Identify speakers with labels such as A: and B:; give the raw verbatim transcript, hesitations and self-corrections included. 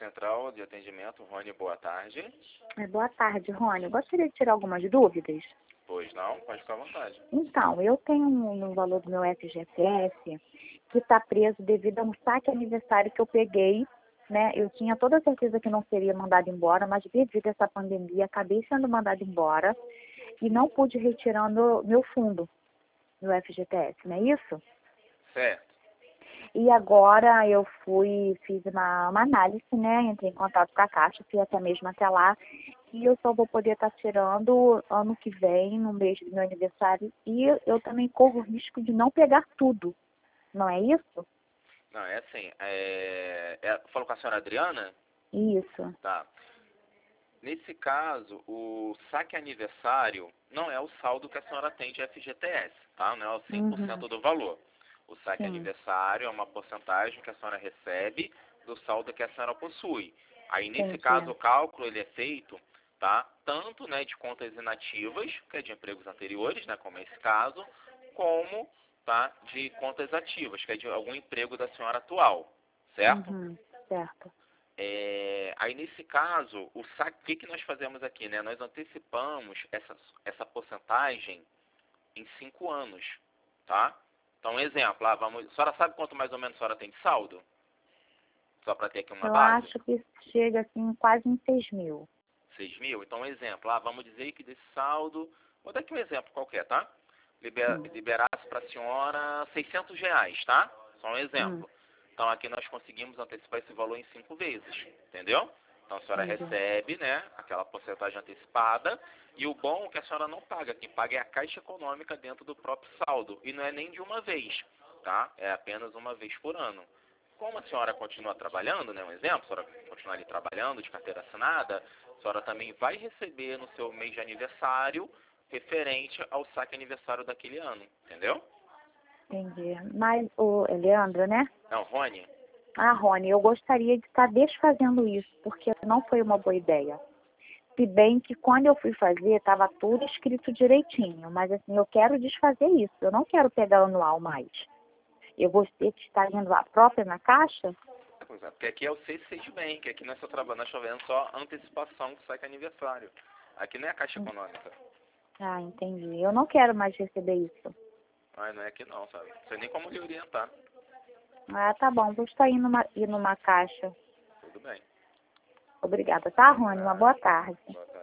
A: central de atendimento, Rony, boa tarde.
B: É, boa tarde, Rony. Eu gostaria de tirar algumas dúvidas.
A: Pois não, pode ficar à vontade.
B: Então, eu tenho um, no valor do meu F G T S que está preso devido a um saque aniversário que eu peguei, né? Eu tinha toda a certeza que não seria mandado embora, mas devido a essa pandemia, acabei sendo mandado embora e não pude retirar meu, meu fundo, meu F G T S, não é isso?
A: Certo.
B: E agora eu fui, fiz uma, uma análise, né? Entrei em contato com a Caixa, fui até mesmo até lá. E eu só vou poder estar tirando ano que vem, no mês do meu aniversário. E eu também corro o risco de não pegar tudo. Não é isso?
A: Não, é assim, é... é... falou com a senhora Adriana?
B: Isso.
A: Tá. Nesse caso, o saque aniversário não é o saldo que a senhora tem de F G T S, tá? Não é o cem por cento
B: Uhum.
A: do valor. O saque
B: Sim.
A: aniversário é uma porcentagem que a senhora recebe do saldo que a senhora possui. Aí, nesse
B: Entendi.
A: caso, o cálculo ele é feito, tá? Tanto, né, de contas inativas, que é de empregos anteriores, né, como é esse caso, como, tá, de contas ativas, que é de algum emprego da senhora atual, certo?
B: Uhum. Certo.
A: É, aí, nesse caso, o saque, o que, que nós fazemos aqui, né? Nós antecipamos essa, essa porcentagem em cinco anos, tá? Então, um exemplo, ah, vamos, a senhora sabe quanto mais ou menos a senhora tem de saldo? Só para ter aqui uma
B: Eu
A: base?
B: acho que chega assim quase em seis mil.
A: seis mil? Então, um exemplo, ah, vamos dizer que desse saldo, vou dar aqui um exemplo qualquer, tá? Liber,
B: Sim.
A: liberasse para a senhora seiscentos reais, tá? Só um
B: Hum.
A: exemplo. Então, aqui nós conseguimos antecipar esse valor em cinco vezes, entendeu? Então, a senhora
B: Entendi.
A: recebe, né, aquela porcentagem antecipada, e o bom é que a senhora não paga. Quem paga é a Caixa Econômica dentro do próprio saldo. E não é nem de uma vez, tá? É apenas uma vez por ano. Como a senhora continua trabalhando, né, um exemplo, a senhora continua ali trabalhando de carteira assinada, a senhora também vai receber no seu mês de aniversário referente ao saque aniversário daquele ano, entendeu?
B: Entendi. Mas o Leandro, né?
A: Não, Rony,
B: Ah, Rony, eu gostaria de estar desfazendo isso, porque não foi uma boa ideia. Se bem que quando eu fui fazer, estava tudo escrito direitinho, mas assim, eu quero desfazer isso, eu não quero pegar anual mais. Eu vou ter que estar indo a própria na caixa?
A: pois é, porque aqui é o C seis Bank, aqui nós só trabalhando, nós fazendo só antecipação do saque aniversário. Aqui não é a Caixa Econômica.
B: Ah, entendi. Eu não quero mais receber isso.
A: Ai, não é aqui não, sabe? Não sei nem como lhe orientar.
B: Ah, tá bom, vou estar indo numa, ir numa caixa.
A: Tudo bem.
B: Obrigada, tá, Rony? Uma
A: Nada.
B: boa tarde.
A: Boa tarde.